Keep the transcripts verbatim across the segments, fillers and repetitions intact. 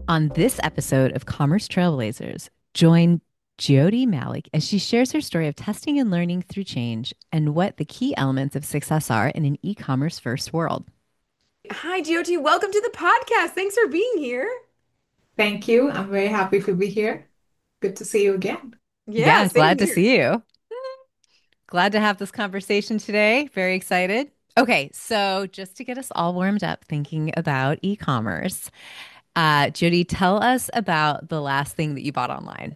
On this episode of Commerce Trailblazers, join Jyoti Malik as she shares her story of testing and learning through change and what the key elements of success are in an e commerce first world. Hi, G O T. Welcome to the podcast. Thanks for being here. Thank you. I'm very happy to be here. Good to see you again. Yeah, Yeah, same glad to here. see you. Glad to have this conversation today. Very excited. Okay, so just to get us all warmed up thinking about e commerce, uh, Jyoti, tell us about the last thing that you bought online.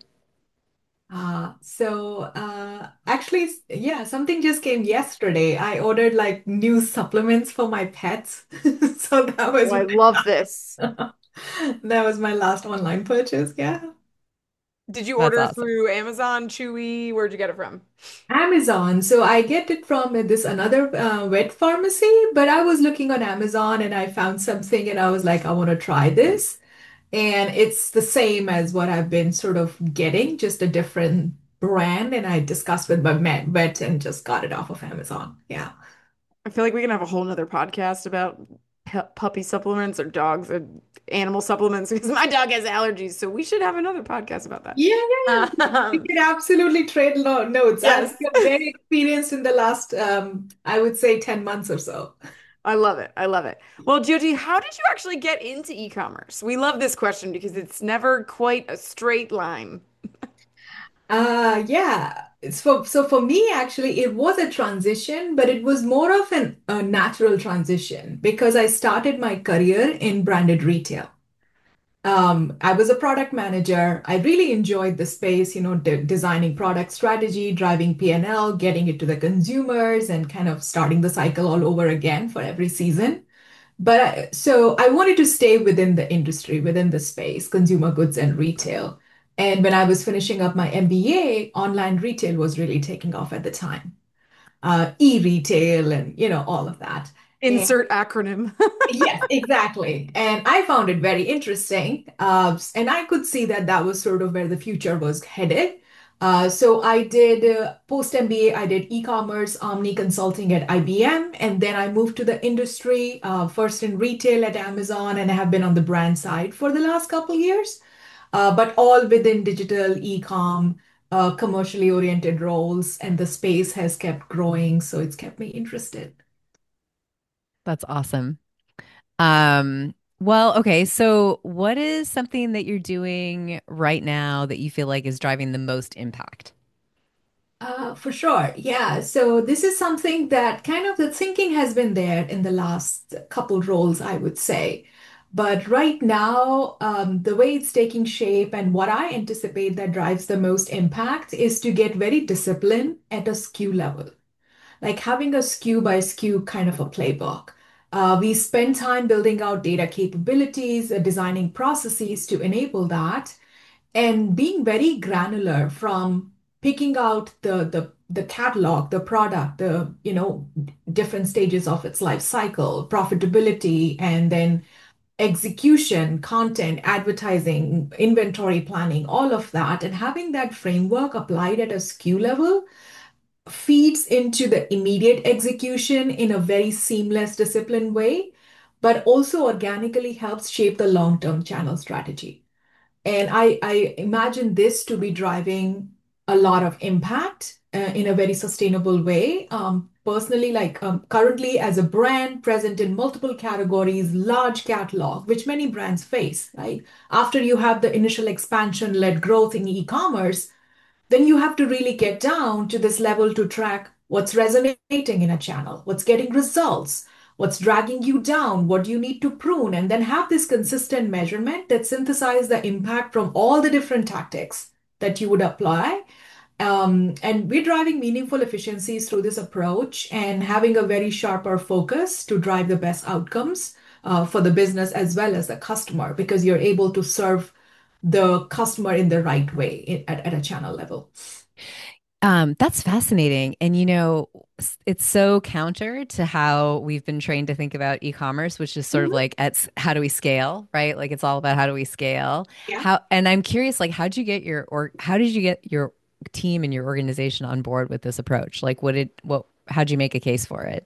Uh, so uh, actually, s- yeah, something just came yesterday. I ordered like new supplements for my pets. So that Oh, was I my love this. that was my last online purchase. Yeah. Did you That's order awesome. through Amazon, Chewy? Where'd you get it from? Amazon. So I get it from this another uh, vet pharmacy, but I was looking on Amazon and I found something and I was like, I want to try this. And it's the same as what I've been sort of getting, just a different brand. And I discussed with my vet vet and just got it off of Amazon. Yeah. I feel like we can have a whole nother podcast about pu puppy supplements or dogs and animal supplements because my dog has allergies. So we should have another podcast about that. Yeah, yeah, yeah. We Um, can absolutely trade lo- notes. I've yes. become very experienced in the last, um, I would say, ten months or so. I love it. I love it. Well, Jyoti, how did you actually get into e-commerce? We love this question because it's never quite a straight line. Uh, yeah. It's for, so for me, actually, it was a transition, but it was more of an, a natural transition because I started my career in branded retail. Um, I was a product manager. I really enjoyed the space, you know, de designing product strategy, driving P and L, getting it to the consumers, and kind of starting the cycle all over again for every season. But I, so I wanted to stay within the industry, within the space, consumer goods and retail. And when I was finishing up my M B A, online retail was really taking off at the time. Uh, e-retail and, you know, all of that. Insert acronym. Yes, exactly. And I found it very interesting. Uh, and I could see that that was sort of where the future was headed. Uh, so I did uh, post M B A, I did e-commerce, omni consulting at I B M, and then I moved to the industry, uh, first in retail at Amazon, and I have been on the brand side for the last couple years, uh, but all within digital e-com, uh, commercially oriented roles, and the space has kept growing, so it's kept me interested. That's awesome. Um, well, okay. So what is something that you're doing right now that you feel like is driving the most impact? Uh, for sure. Yeah. So this is something that kind of the thinking has been there in the last couple roles, I would say. But right now, um, the way it's taking shape and what I anticipate that drives the most impact is to get very disciplined at a S K U level, like having a S K U by S K U kind of a playbook. Uh, we spend time building out data capabilities, uh, designing processes to enable that and being very granular from picking out the the the catalog, the product, the you know different stages of its life cycle, profitability, and then execution, content, advertising, inventory planning, all of that, and having that framework applied at a S K U level feeds into the immediate execution in a very seamless, disciplined way, but also organically helps shape the long-term channel strategy. And I, I imagine this to be driving a lot of impact uh, in a very sustainable way. Um, personally, like um, currently as a brand present in multiple categories, large catalog, which many brands face, right? After you have the initial expansion-led growth in e-commerce, then you have to really get down to this level to track what's resonating in a channel, what's getting results, what's dragging you down, what do you need to prune, and then have this consistent measurement that synthesize the impact from all the different tactics that you would apply. Um, and we're driving meaningful efficiencies through this approach and having a very sharper focus to drive the best outcomes uh, for the business as well as the customer because you're able to serve the customer in the right way i- at, at a channel level. Um, that's fascinating. And you know, s- it's so counter to how we've been trained to think about e-commerce, which is sort of Mhm. like at how do we scale, right? Like it's all about how do we scale. Yeah. How, and I'm curious, like, how'd you get your or how did you get your team and your organization on board with this approach? Like, what did what how'd you make a case for it?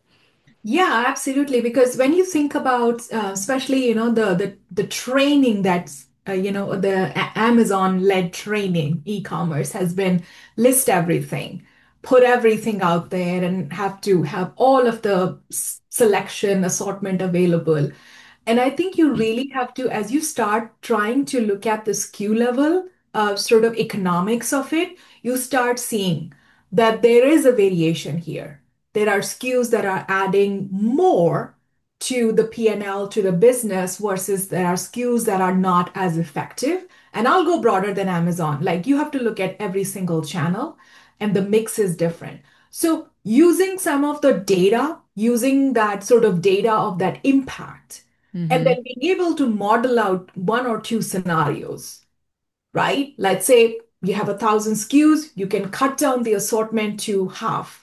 Yeah, absolutely. Because when you think about, uh, especially, you know, the the the training that's uh, you know, the A- Amazon-led training e-commerce has been list everything, put everything out there, and have to have all of the s- selection assortment available. And I think you really have to, as you start trying to look at the S K U level, uh, sort of economics of it, you start seeing that there is a variation here. There are S K Us that are adding more to the P and L, to the business, versus there are S K Us that are not as effective. And I'll go broader than Amazon. Like you have to look at every single channel, and the mix is different. So using some of the data, using that sort of data of that impact, and Hmm. then being able to model out one or two scenarios, right? Let's say you have a thousand S K Us, you can cut down the assortment to half.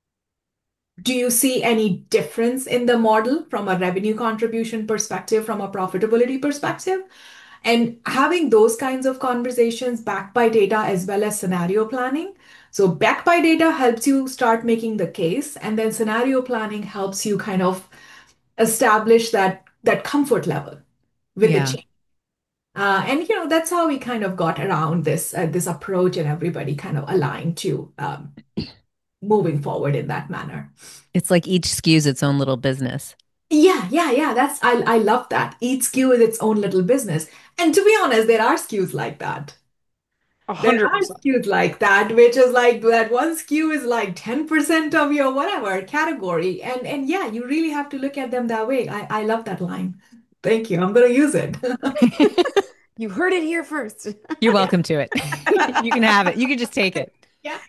Do you see any difference in the model from a revenue contribution perspective, from a profitability perspective? And having those kinds of conversations backed by data as well as scenario planning. So, backed by data helps you start making the case, and then scenario planning helps you kind of establish that that comfort level with the Yeah. change. Uh, and you know that's how we kind of got around this uh, this approach, and everybody kind of aligned to um, moving forward in that manner. It's like each skews its own little business. Yeah, yeah, yeah. That's I I love that. Each S K U is its own little business. And to be honest, there are S K Us like that. A There hundred are percent. S K Us like that, which is like that one S K U is like ten percent of your whatever category. And and yeah, you really have to look at them that way. I, I love that line. Thank you. I'm gonna use it. You heard it here first. You're Yeah. welcome to it. You can have it. You can just take it. Yeah.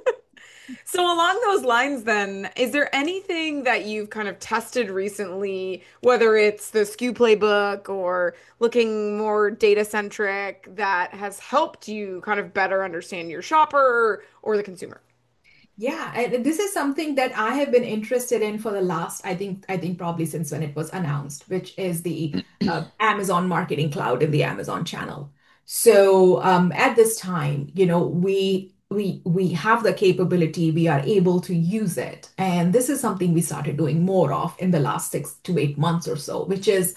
So along those lines, then, is there anything that you've kind of tested recently, whether it's the S K U playbook or looking more data centric, that has helped you kind of better understand your shopper or the consumer? Yeah, and this is something that I have been interested in for the last, I think, I think probably since when it was announced, which is the uh, Amazon Marketing Cloud in the Amazon channel. So um, at this time, you know, we we we have the capability, we are able to use it, and this is something we started doing more of in the last six to eight months or so, which is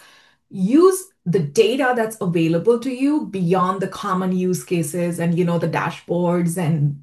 use the data that's available to you beyond the common use cases and you know the dashboards and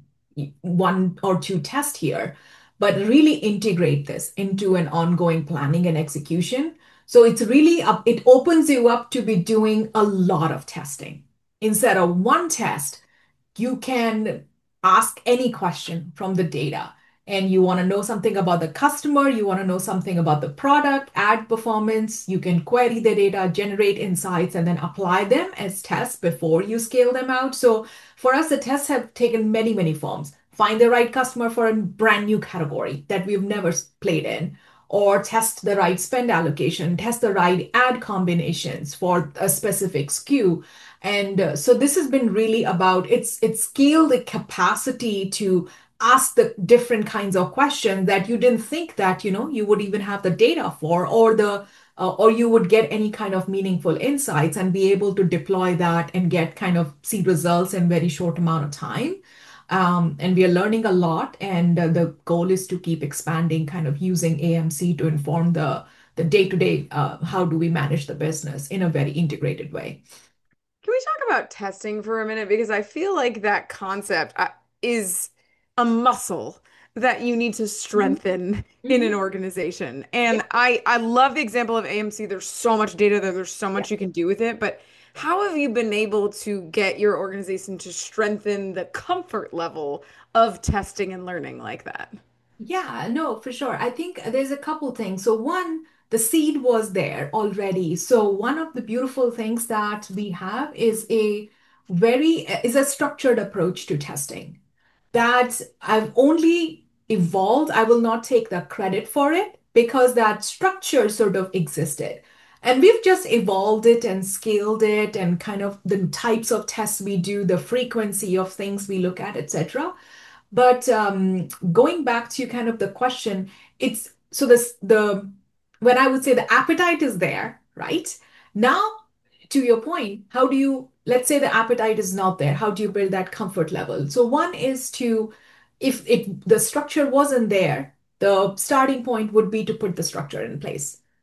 one or two tests here, but really integrate this into an ongoing planning and execution. So it's really up, it opens you up to be doing a lot of testing. Instead of one test, you can ask any question from the data. And you want to know something about the customer, you want to know something about the product, ad performance, you can query the data, generate insights, and then apply them as tests before you scale them out. So for us, the tests have taken many, many forms. Find the right customer for a brand new category that we've never played in, or test the right spend allocation, test the right ad combinations for a specific S K U. And uh, so this has been really about it's it's scaled the capacity to ask the different kinds of questions that you didn't think that you know you would even have the data for, or the uh, or you would get any kind of meaningful insights and be able to deploy that and get kind of see results in very short amount of time. Um, and we are learning a lot, and uh, the goal is to keep expanding, kind of using A M C to inform the the day-to-day uh, how do we manage the business in a very integrated way. Can we talk about testing for a minute? Because I feel like that concept uh, is a muscle that you need to Mhm. strengthen in an Mhm. organization. Yeah, And I I love the example of A M C. There's so much data there, there's so yeah. much you can do with it. But how have you been able to get your organization to strengthen the comfort level of testing and learning like that? Yeah, no, for sure. I think there's a couple things. So one, the seed was there already. So one of the beautiful things that we have is a very is a structured approach to testing that I've only evolved. I will not take the credit for it because that structure sort of existed. And we've just evolved it and scaled it and kind of the types of tests we do, the frequency of things we look at, et cetera. But um, going back to kind of the question, it's so this the when I would say the appetite is there, right? Now, to your point, how do you, let's say the appetite is not there, how do you build that comfort level? So one is to, if it the structure wasn't there, the starting point would be to put the structure in place,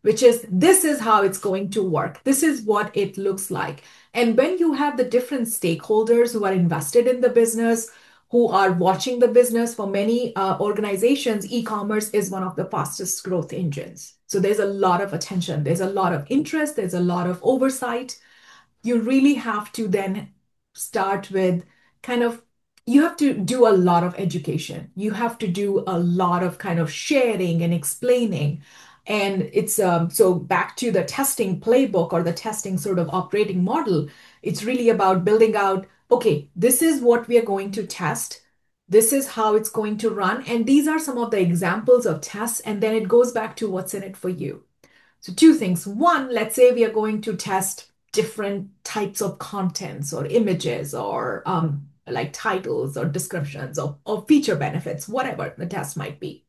which is this is how it's going to work. This is what it looks like. And when you have the different stakeholders who are invested in the business, who are watching the business, for many uh, organizations, e-commerce is one of the fastest growth engines. So there's a lot of attention, there's a lot of interest, there's a lot of oversight. You really have to then start with kind of, you have to do a lot of education. You have to do a lot of kind of sharing and explaining. And it's um, so back to the testing playbook or the testing sort of operating model. It's really about building out, okay, this is what we are going to test. This is how it's going to run. And these are some of the examples of tests. And then it goes back to what's in it for you. So, two things. One, let's say we are going to test different types of contents or images or um, like titles or descriptions or, or feature benefits, whatever the test might be.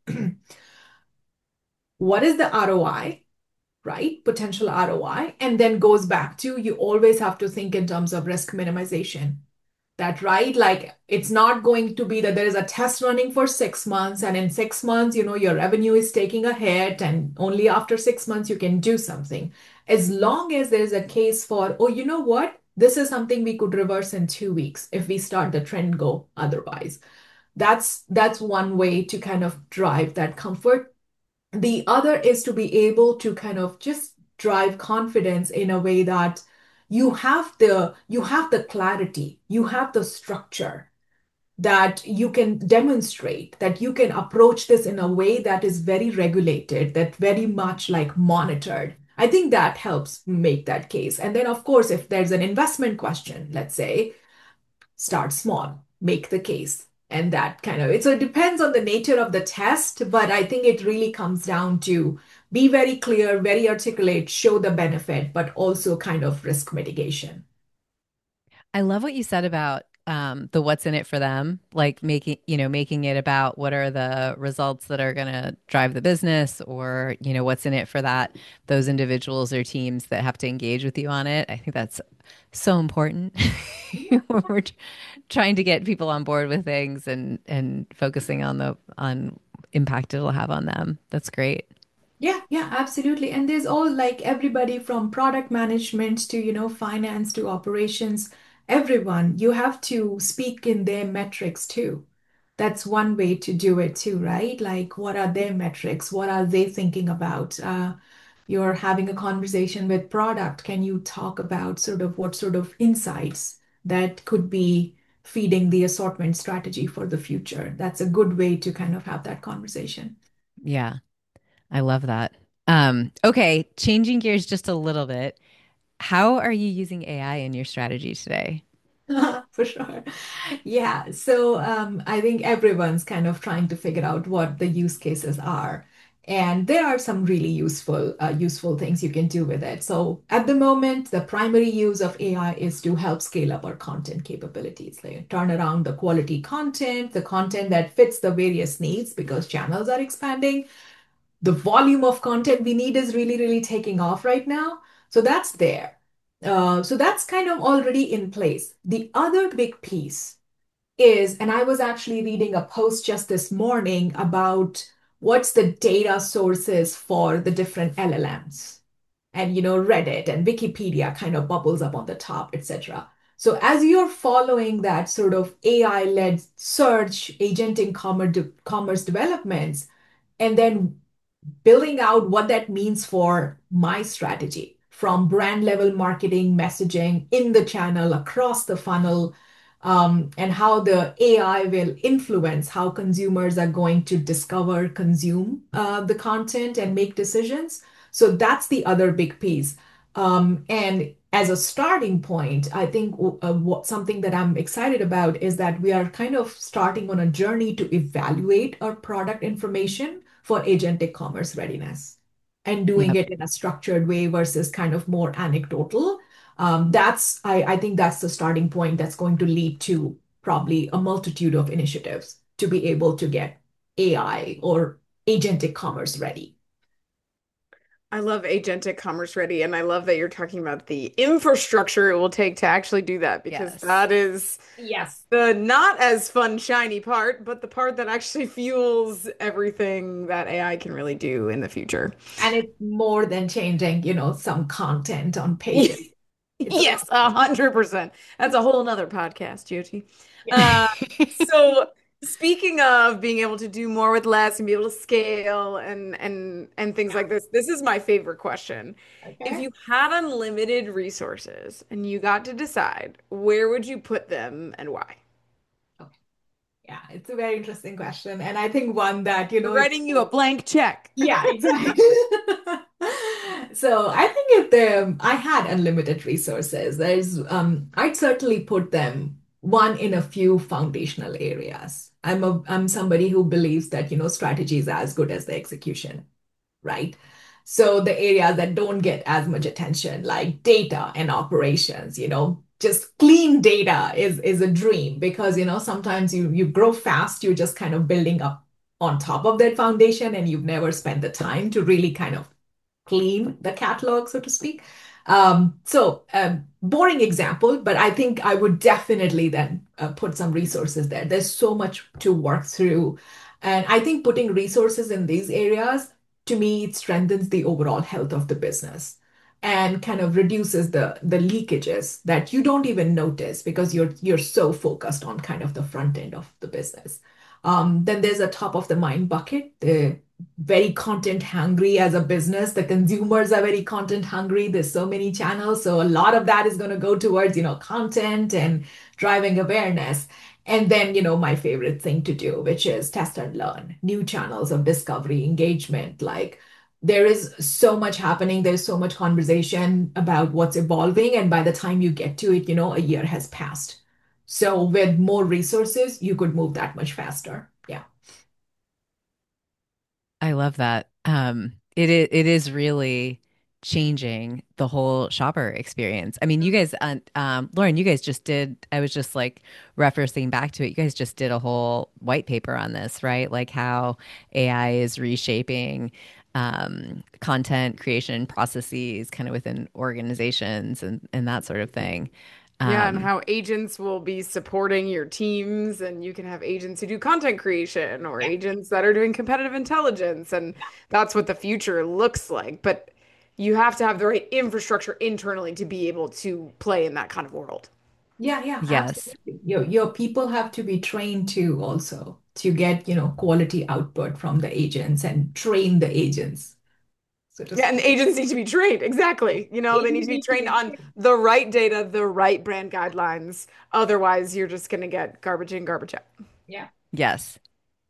What is the R O I, right? Potential R O I. And then goes back to you always have to think in terms of risk minimization. That right? Like it's not going to be that there is a test running for six months, and in six months, you know, your revenue is taking a hit, and only after six months you can do something. As long as there's a case for, oh, you know what? This is something we could reverse in two weeks if we start the trend go otherwise. That's that's one way to kind of drive that comfort. The other is to be able to kind of just drive confidence in a way that you have the you have the clarity, you have the structure, that you can demonstrate that you can approach this in a way that is very regulated, that very much like monitored. I think that helps make that case. And then of course, if there's an investment question, let's say, start small, make the case. And that kind of it. So it depends on the nature of the test, but I think it really comes down to be very clear, very articulate, show the benefit, but also kind of risk mitigation. I love what you said about um, the what's in it for them, like making, you know, making it about what are the results that are going to drive the business or, you know, what's in it for that, those individuals or teams that have to engage with you on it. I think that's so important when we're tr- trying to get people on board with things and and focusing on the on impact it'll have on them. That's great. Yeah, yeah, absolutely. And there's all like everybody from product management to, you know, finance to operations, everyone, you have to speak in their metrics too. That's one way to do it too, right? Like, what are their metrics? What are they thinking about? Uh, you're having a conversation with product. Can you talk about sort of what sort of insights that could be feeding the assortment strategy for the future? That's a good way to kind of have that conversation. Yeah, I love that. Um, okay, changing gears just a little bit. How are you using A I in your strategy today? For sure. Yeah. So um, I think everyone's kind of trying to figure out what the use cases are. And there are some really useful uh, useful things you can do with it. So at the moment, the primary use of A I is to help scale up our content capabilities. Like turn around the quality content, the content that fits the various needs because channels are expanding. The volume of content we need is really, really taking off right now. So that's there. Uh, so that's kind of already in place. The other big piece is, and I was actually reading a post just this morning about what's the data sources for the different L L Ms. And, you know, Reddit and Wikipedia kind of bubbles up on the top, et cetera. So as you're following that sort of A I-led search, agentic commerce, commerce developments, and then building out what that means for my strategy from brand level marketing, messaging in the channel, across the funnel, um, and how the A I will influence how consumers are going to discover, consume uh, the content, and make decisions. So that's the other big piece. Um, and as a starting point, I think uh, what, something that I'm excited about is that we are kind of starting on a journey to evaluate our product information for agentic commerce readiness and doing Yep. it in a structured way versus kind of more anecdotal. Um, that's I, I think that's the starting point that's going to lead to probably a multitude of initiatives to be able to get A I or agentic commerce ready. I love agentic commerce ready, and I love that you're talking about the infrastructure it will take to actually do that because Yes. that is Yes. the not as fun, shiny part, but the part that actually fuels everything that A I can really do in the future. And it's more than changing, you know, some content on pages. It's a Yes, lot. a hundred percent. That's a whole nother podcast, Jyoti. Uh, so speaking of being able to do more with less and be able to scale and and and things Yeah. like this, this is my favorite question. If Okay. you had unlimited resources and you got to decide, where would you put them and why? Okay. Yeah, it's a very interesting question. And I think one that, you I'm know, it's writing you a blank check. yeah, exactly. So I think if the I had unlimited resources, there's um I'd certainly put them one in a few foundational areas. I'm a I'm somebody who believes that, you know, strategy is as good as the execution, right? So the areas that don't get as much attention, like data and operations, you know, just clean data is is a dream because, you know, sometimes you you grow fast, you're just kind of building up on top of that foundation and you've never spent the time to really kind of clean the catalog, so to speak. Um, so, um, boring example, but I think I would definitely then uh, put some resources there. There's so much to work through. And I think putting resources in these areas, to me, it strengthens the overall health of the business and kind of reduces the the leakages that you don't even notice because you're you're so focused on kind of the front end of the business. Um, then there's a top of the mind bucket, the very content hungry as a business. The consumers are very content hungry. There's so many channels. So a lot of that is going to go towards, you know, content and driving awareness. And then, you know, my favorite thing to do, which is test and learn, new channels of discovery, engagement. Like there is so much happening. There's so much conversation about what's evolving. And by the time you get to it, you know, a year has passed. So with more resources, you could move that much faster. Yeah. I love that. Um, it is, it is really changing the whole shopper experience. I mean, you guys, uh, um, Lauren, you guys just did, I was just like referencing back to it. You guys just did a whole white paper on this, right? Like how A I is reshaping um, content creation processes kind of within organizations and, and that sort of thing. Yeah, and Um, how agents will be supporting your teams, and you can have agents who do content creation or Yeah. agents that are doing competitive intelligence, and that's what the future looks like. But you have to have the right infrastructure internally to be able to play in that kind of world. Yeah, yeah, yes. absolutely. Your your people have to be trained too also to get, you know, quality output from the agents and train the agents, so to Yeah, and speak. agents need to be trained. Exactly. You know, they need Agents to be need to trained be on trained. the right data, the right brand guidelines. Otherwise, you're just going to get garbage in, garbage out. Yeah. Yes.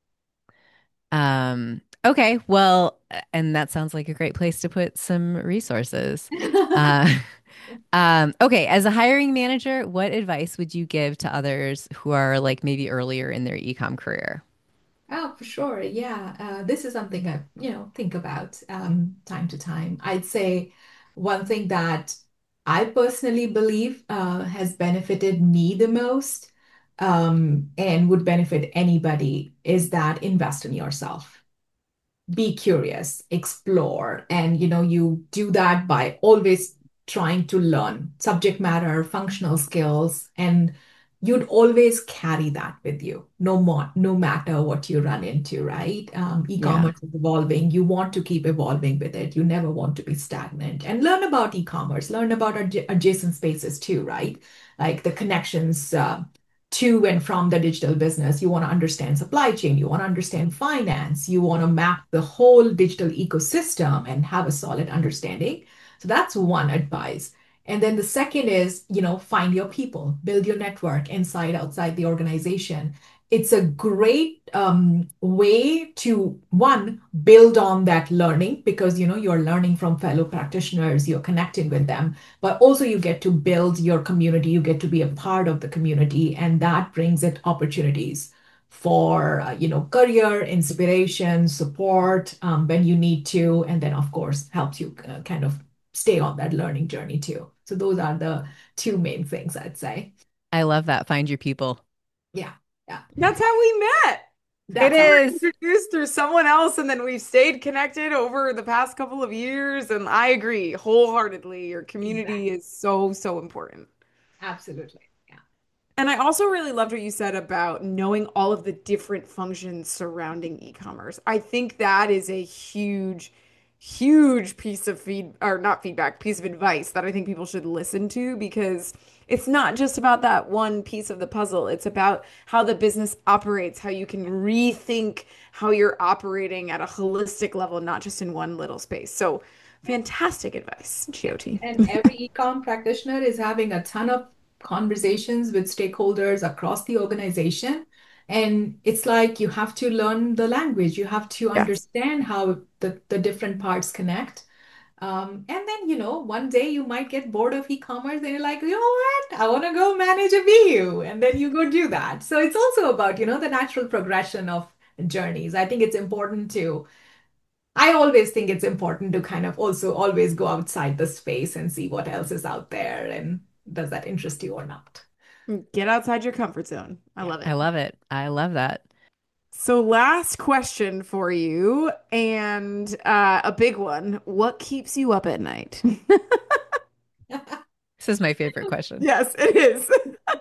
Um, okay, well, and that sounds like a great place to put some resources. Uh, um, okay, as a hiring manager, what advice would you give to others who are like maybe earlier in their ecom career? Oh, for sure. Yeah. Uh, this is something I, you know, think about um, time to time. I'd say one thing that I personally believe uh, has benefited me the most um, and would benefit anybody is that invest in yourself. Be curious, explore, and you know, you do that by always trying to learn subject matter, functional skills, and you'd always carry that with you, no more, no matter what you run into, right? Um, Yeah. e-commerce is evolving. You want to keep evolving with it. You never want to be stagnant. And learn about e-commerce, learn about adj adjacent spaces too, right? Like the connections. Uh, to and from the digital business. You want to understand supply chain, you want to understand finance, you want to map the whole digital ecosystem and have a solid understanding. So that's one advice. And then the second is, you know, find your people, build your network inside, outside the organization. It's a great um, way to, one, build on that learning because, you know, you're learning from fellow practitioners, you're connecting with them, but also you get to build your community, you get to be a part of the community, and that brings it opportunities for uh, you know, career inspiration, support um, when you need to, and then of course helps you uh, kind of stay on that learning journey too. So those are the two main things I'd say. I love that. Find your people. Yeah, yeah. That's how we met. It That's is. how. is. Introduced through someone else, and then we've stayed connected over the past couple of years. And I agree wholeheartedly. Your community Exactly. is so, so important. Absolutely. Yeah. And I also really loved what you said about knowing all of the different functions surrounding e-commerce. I think that is a huge, huge piece of feed or not feedback, piece of advice that I think people should listen to because it's not just about that one piece of the puzzle. It's about how the business operates, how you can rethink how you're operating at a holistic level, not just in one little space. So fantastic advice, Yeah. G O T. And every e-com practitioner is having a ton of conversations with stakeholders across the organization. And it's like you have to learn the language. You have to Yes. understand how the, the different parts connect. Um, and then, you know, one day you might get bored of e-commerce and you're like, you know what? I want to go manage a B U. And then you go do that. So it's also about, you know, the natural progression of journeys. I think it's important to I always think it's important to kind of also always go outside the space and see what else is out there and does that interest you or not? Get outside your comfort zone. I Yeah. love I it. love it. I love that. So, last question for you, and uh, a big one. What keeps you up at night? This is my favorite question. Yes, it is.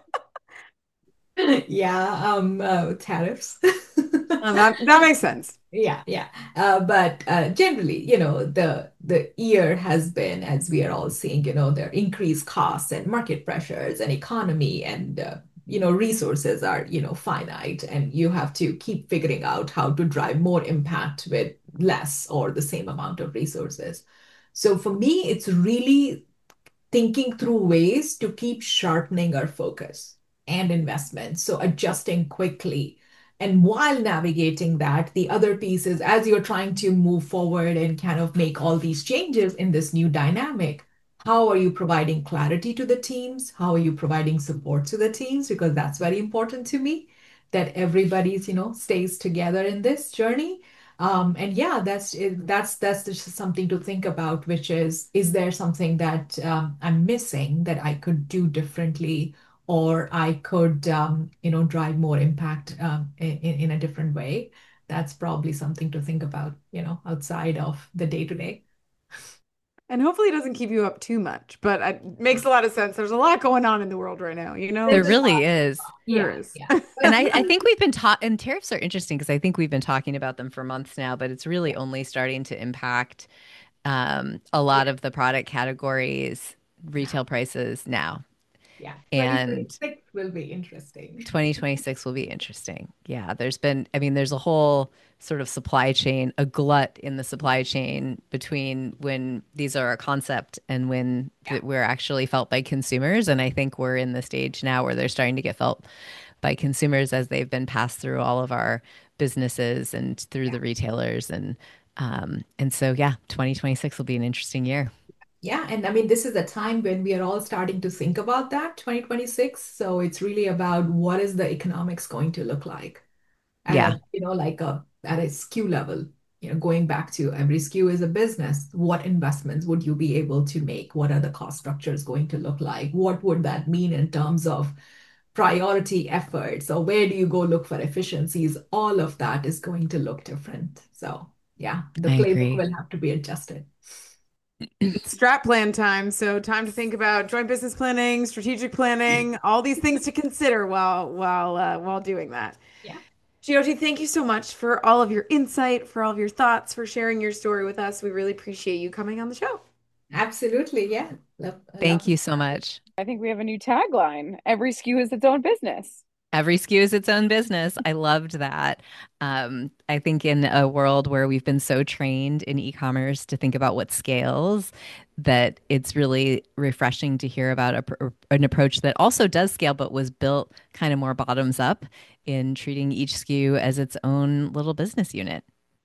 Yeah, um, uh, tariffs. Um, that, that makes sense. Yeah, yeah. Uh, but uh, generally, you know, the the year has been, as we are all seeing, you know, there are increased costs and market pressures and economy and uh, you know, resources are, you know, finite and you have to keep figuring out how to drive more impact with less or the same amount of resources. So for me, it's really thinking through ways to keep sharpening our focus and investment. So adjusting quickly. And while navigating that, the other piece is as you're trying to move forward and kind of make all these changes in this new dynamic, how are you providing clarity to the teams? How are you providing support to the teams? Because that's very important to me that everybody's, you know, stays together in this journey. Um, and yeah, that's that's that's just something to think about, which is, is there something that um, I'm missing that I could do differently, or I could, um, you know, drive more impact um, in, in a different way? That's probably something to think about, you know, outside of the day to day. And hopefully, it doesn't keep you up too much, but it makes a lot of sense. There's a lot going on in the world right now, you know? There There's a really lot. is. There Yeah, is. yeah. And But I, I one, think we've been taught, and tariffs are interesting because I think we've been talking about them for months now, but it's really yeah, only starting to impact um, a yeah, lot of the product categories, yeah, retail prices now. yeah. And twenty twenty-six will be interesting. twenty twenty-six will be interesting. Yeah, there's been, I mean, there's a whole sort of supply chain, a glut in the supply chain between when these are a concept and when Yeah, th we're actually felt by consumers. And I think we're in the stage now where they're starting to get felt by consumers as they've been passed through all of our businesses and through yeah. the retailers. And um, and so, yeah, twenty twenty-six will be an interesting year. Yeah, and I mean, this is a time when we are all starting to think about that, twenty twenty-six. So it's really about what is the economics going to look like at Yeah, a, you know, like a at a S K U level. You know, going back to every S K U is a business. What investments would you be able to make? What are the cost structures going to look like? What would that mean in terms of priority efforts? Or where do you go look for efficiencies? All of that is going to look different. So yeah, the I playbook agree. will have to be adjusted. It's strat plan time. So, time to think about joint business planning, strategic planning, all these things to consider while while uh, while doing that. Yeah. G O T, thank you so much for all of your insight, for all of your thoughts, for sharing your story with us. We really appreciate you coming on the show. Absolutely, yeah. Love, Thank love. you so much. I think we have a new tagline. Every S K U is its own business. Every S K U is its own business. I loved that. Um, I think in a world where we've been so trained in e-commerce to think about what scales, that it's really refreshing to hear about a, pr- an approach that also does scale, but was built kind of more bottoms up in treating each S K U as its own little business unit.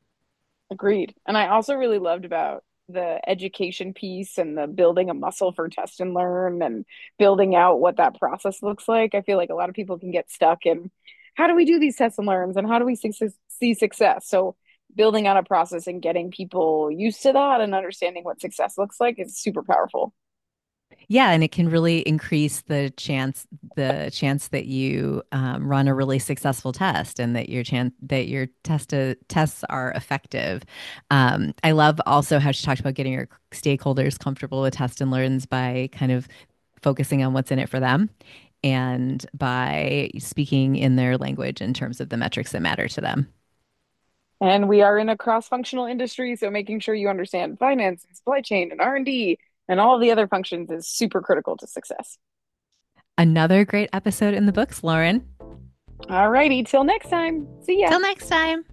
Agreed. And I also really loved about the education piece and the building a muscle for test and learn and building out what that process looks like. I feel like a lot of people can get stuck in how do we do these tests and learns and how do we see, see success? So building out a process and getting people used to that and understanding what success looks like is super powerful. Yeah, and it can really increase the chance the chance that you um, run a really successful test and that your chance that your test uh, tests are effective. Um, I love also how she talked about getting your stakeholders comfortable with test and learns by kind of focusing on what's in it for them and by speaking in their language in terms of the metrics that matter to them. And we are in a cross-functional industry, so making sure you understand finance and supply chain and R and D and all the other functions is super critical to success. Another great episode in the books, Lauren. All righty, till next time. See ya. Till next time.